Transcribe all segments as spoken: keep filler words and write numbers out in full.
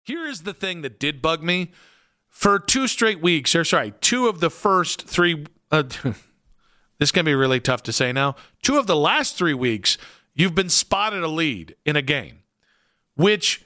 Here is the thing that did bug me. For two straight weeks, or sorry, two of the first three, uh, this can be really tough to say now, two of the last three weeks, you've been spotted a lead in a game, which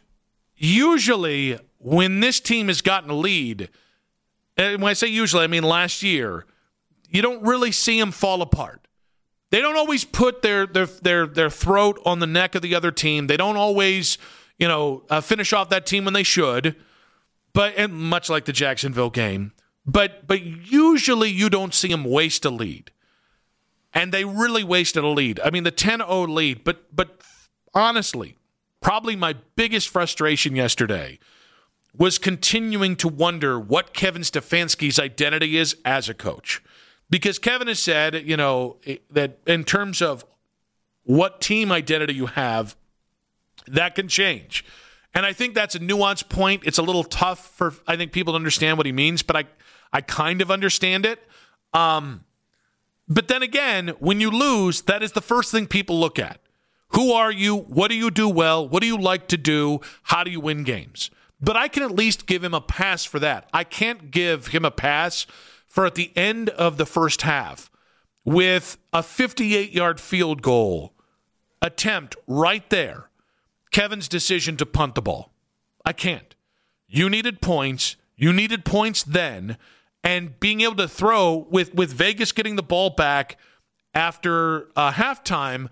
usually when this team has gotten a lead, and when I say usually, I mean last year, you don't really see them fall apart. They don't always put their their their their throat on the neck of the other team. They don't always, you know, uh, finish off that team when they should. But and much like the Jacksonville game, but but usually you don't see them waste a lead, and they really wasted a lead. I mean, the ten oh lead. But but honestly, probably my biggest frustration yesterday was continuing to wonder what Kevin Stefanski's identity is as a coach. Because Kevin has said, you know, that in terms of what team identity you have, that can change. And I think that's a nuanced point. It's a little tough for, I think, people to understand what he means, but I, I kind of understand it. Um, but then again, when you lose, that is the first thing people look at. Who are you? What do you do well? What do you like to do? How do you win games? But I can at least give him a pass for that. I can't give him a pass for at the end of the first half with a fifty-eight-yard field goal attempt right there, Kevin's decision to punt the ball. I can't. You needed points. You needed points then. And being able to throw with, with Vegas getting the ball back after uh, halftime,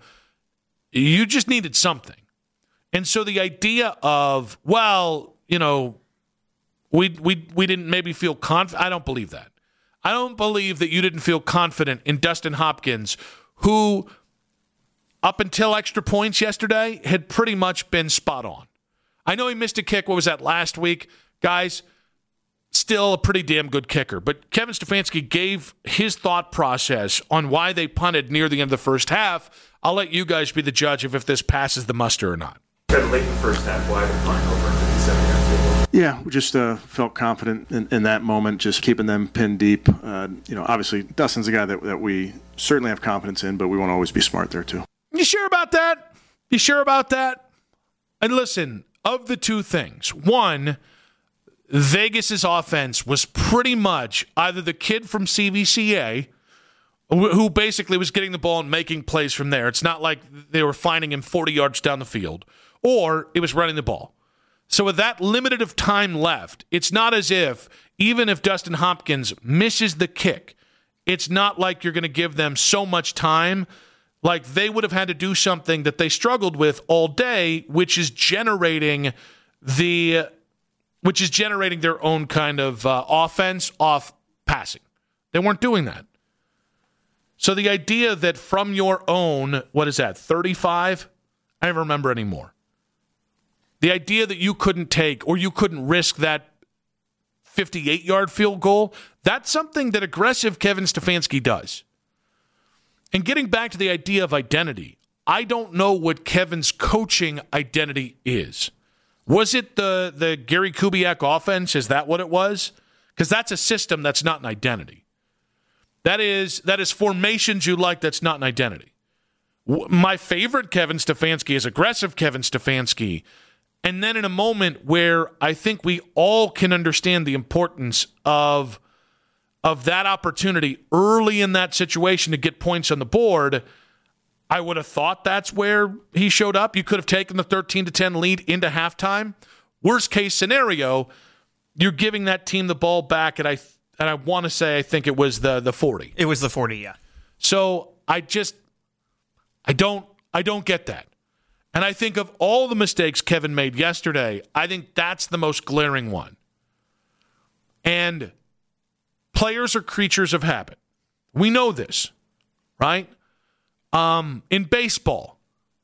you just needed something. And so the idea of, well, you know, we we we didn't maybe feel confident. I don't believe that. I don't believe that you didn't feel confident in Dustin Hopkins, who up until extra points yesterday had pretty much been spot on. I know he missed a kick. What was that, last week? Guys, still a pretty damn good kicker. But Kevin Stefanski gave his thought process on why they punted near the end of the first half. I'll let you guys be the judge of if this passes the muster or not. Late in the first half, why the punt over fifty-seven yard field goal? Yeah, we just uh, felt confident in, in that moment, just keeping them pinned deep. Uh, you know, obviously, Dustin's a guy that, that we certainly have confidence in, but we want to always be smart there, too. You sure about that? You sure about that? And listen, of the two things, one, Vegas's offense was pretty much either the kid from C V C A, who basically was getting the ball and making plays from there. It's not like they were finding him forty yards down the field, or it was running the ball. So with that limited of time left, it's not as if, even if Dustin Hopkins misses the kick, it's not like you're going to give them so much time. Like they would have had to do something that they struggled with all day, which is generating the, which is generating their own kind of uh, offense off passing. They weren't doing that. So the idea that from your own, what is that, thirty-five? I don't remember anymore. The idea that you couldn't take or you couldn't risk that fifty-eight-yard field goal, that's something that aggressive Kevin Stefanski does. And getting back to the idea of identity, I don't know what Kevin's coaching identity is. Was it the, the Gary Kubiak offense? Is that what it was? Because that's a system that's not an identity. That is that is formations you like, that's not an identity. My favorite Kevin Stefanski is aggressive Kevin Stefanski. And then in a moment where I think we all can understand the importance of, of that opportunity early in that situation to get points on the board, I would have thought that's where he showed up. You could have taken the thirteen to ten lead into halftime. Worst case scenario, you're giving that team the ball back, and I and I want to say I think it was the the forty. It was the forty, yeah. So I just I don't I don't get that. And I think of all the mistakes Kevin made yesterday, I think that's the most glaring one. And players are creatures of habit. We know this, right? Um, in baseball,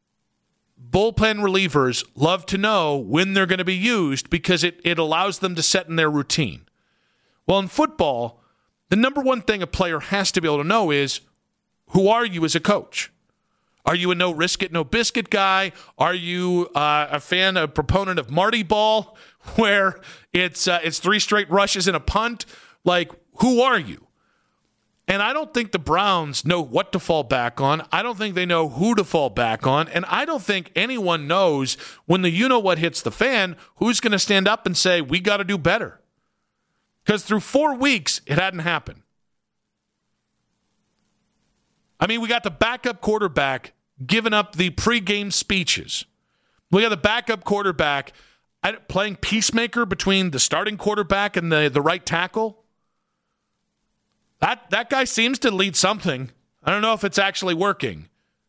bullpen relievers love to know when they're going to be used because it, it allows them to set in their routine. Well, in football, the number one thing a player has to be able to know is, who are you as a coach? Are you a no risk it, no biscuit guy? Are you uh, a fan, a proponent of Marty Ball, where it's uh, it's three straight rushes and a punt? Like, who are you? And I don't think the Browns know what to fall back on. I don't think they know who to fall back on. And I don't think anyone knows when the you-know-what hits the fan, who's going to stand up and say, we got to do better. Because through four weeks, it hadn't happened. I mean, we got the backup quarterback giving up the pregame speeches. We got the backup quarterback playing peacemaker between the starting quarterback and the, the right tackle. That that guy seems to lead something. I don't know if it's actually working.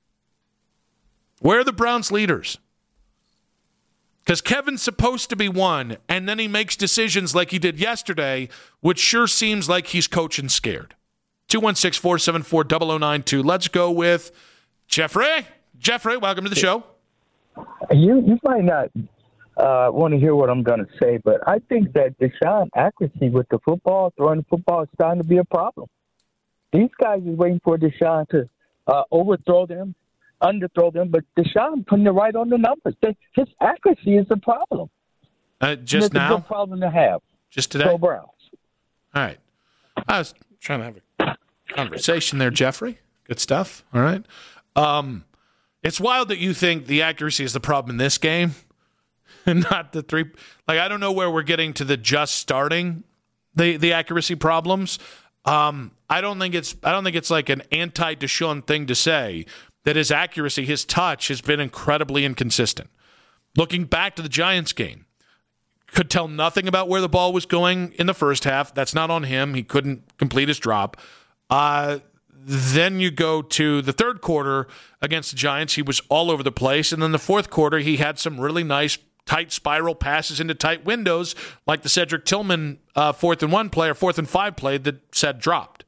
Where are the Browns' leaders? Because Kevin's supposed to be one, and then he makes decisions like he did yesterday, which sure seems like he's coaching scared. two one six, four seven four, zero zero nine two. Let's go with Jeffrey. Jeffrey, welcome to the show. You you might not uh, want to hear what I'm going to say, but I think that Deshaun accuracy with the football, throwing the football, is starting to be a problem. These guys are waiting for Deshaun to uh, overthrow them, underthrow them, but Deshaun putting it right on the numbers. His accuracy is the problem. Uh, just it's now? It's a good problem to have. Just today? Go Browns. All right. I was trying to have a conversation there, Jeffrey. Good stuff. All right. Um, it's wild that you think the accuracy is the problem in this game and not the three. Like, I don't know where we're getting to the just starting the, the accuracy problems. Um, I don't think it's I don't think it's like an anti-Deshaun thing to say that his accuracy, his touch has been incredibly inconsistent. Looking back to the Giants game, could tell nothing about where the ball was going in the first half. That's not on him. He couldn't complete his drop. Uh, then you go to the third quarter against the Giants. He was all over the place. And then the fourth quarter, he had some really nice tight spiral passes into tight windows, like the Cedric Tillman uh, fourth and one play or fourth and five play that said dropped.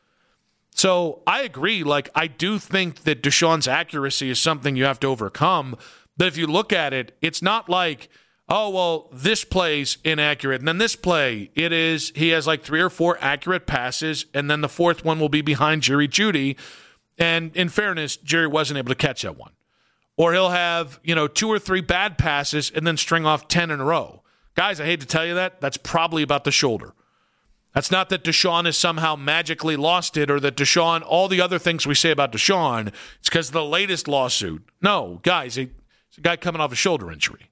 So I agree. Like, I do think that Deshaun's accuracy is something you have to overcome. But if you look at it, it's not like, oh, well, this play's inaccurate. And then this play, it is, he has like three or four accurate passes, and then the fourth one will be behind Jerry Jeudy. And in fairness, Jerry wasn't able to catch that one. Or he'll have, you know, two or three bad passes and then string off ten in a row. Guys, I hate to tell you that. That's probably about the shoulder. That's not that Deshaun has somehow magically lost it or that Deshaun, all the other things we say about Deshaun, it's because of the latest lawsuit. No, guys, it's a guy coming off a shoulder injury.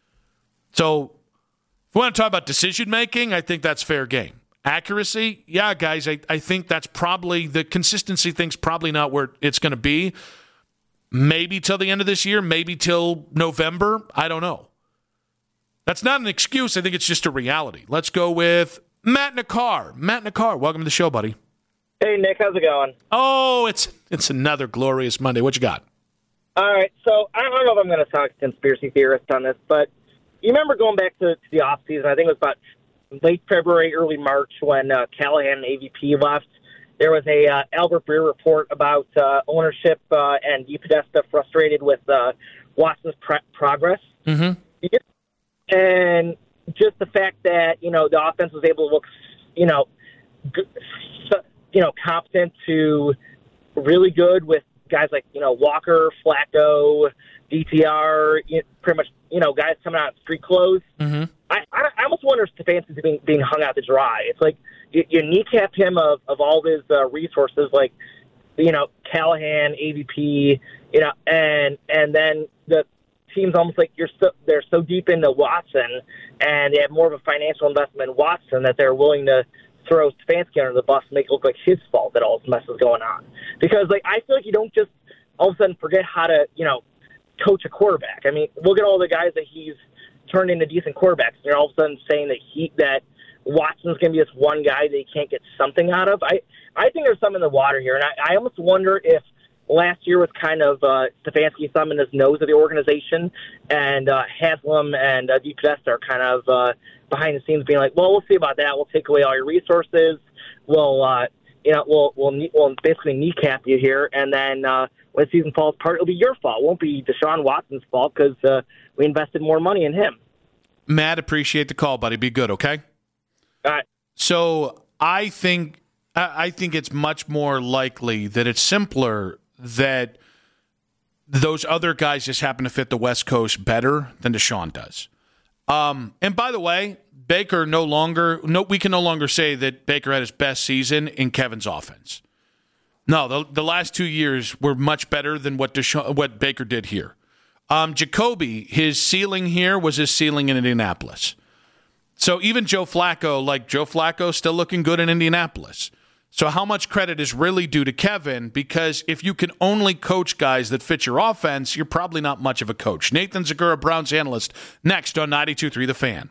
So if we want to talk about decision-making, I think that's fair game. Accuracy, yeah, guys, I, I think that's probably, the consistency thing's probably not where it's going to be. Maybe till the end of this year, maybe till November. I don't know. That's not an excuse. I think it's just a reality. Let's go with Matt Nakar. Matt Nakar, welcome to the show, buddy. Hey, Nick, how's it going? Oh, it's it's another glorious Monday. What you got? All right, so I don't know if I'm going to sound like a conspiracy theorist on this, but you remember going back to, to the offseason, I think it was about late February, early March, when uh, Callahan and A V P left. There was a uh, Albert Breer report about uh, ownership uh, and DePodesta frustrated with uh, Watson's pr- progress. Mm-hmm. And just the fact that, you know, the offense was able to look, you know, good, you know, competent to really good with guys like, you know, Walker, Flacco, D T R, you know, pretty much, you know, guys coming out in street clothes. Mm-hmm. I, I, I almost wonder if Stefanski's being, being hung out to dry. It's like you, you kneecap him of, of all his uh, resources, like, you know, Callahan, A V P, you know, and and then the team's almost like you're so, they're so deep into Watson, and they have more of a financial investment in Watson that they're willing to throw Stefanski under the bus and make it look like his fault that all this mess is going on. Because, like, I feel like you don't just all of a sudden forget how to, you know, coach a quarterback. I mean, look at all the guys that he's turned into decent quarterbacks. And you're all of a sudden saying that he that Watson's going to be this one guy that he can't get something out of. I, I think there's some in the water here, and I, I almost wonder if last year was kind of uh, Stefanski thumbing his nose at the organization, and uh, Haslam and uh, DePodesta are kind of uh, behind the scenes being like, well, we'll see about that. We'll take away all your resources. We'll, uh, you know, we'll, we'll, we'll basically kneecap you here, and then uh, when the season falls apart, it'll be your fault. It won't be Deshaun Watson's fault because uh, we invested more money in him. Matt, appreciate the call, buddy. Be good, okay? All right. So I think I think it's much more likely that it's simpler that those other guys just happen to fit the West Coast better than Deshaun does. Um, and by the way, Baker no longer no we can no longer say that Baker had his best season in Kevin's offense. No, the, the last two years were much better than what Deshaun, what Baker did here. Um, Jacoby, his ceiling here was his ceiling in Indianapolis. So even Joe Flacco, like Joe Flacco, still looking good in Indianapolis. So how much credit is really due to Kevin? Because if you can only coach guys that fit your offense, you're probably not much of a coach. Nathan Zagura, Browns analyst, next on ninety-two point three The Fan.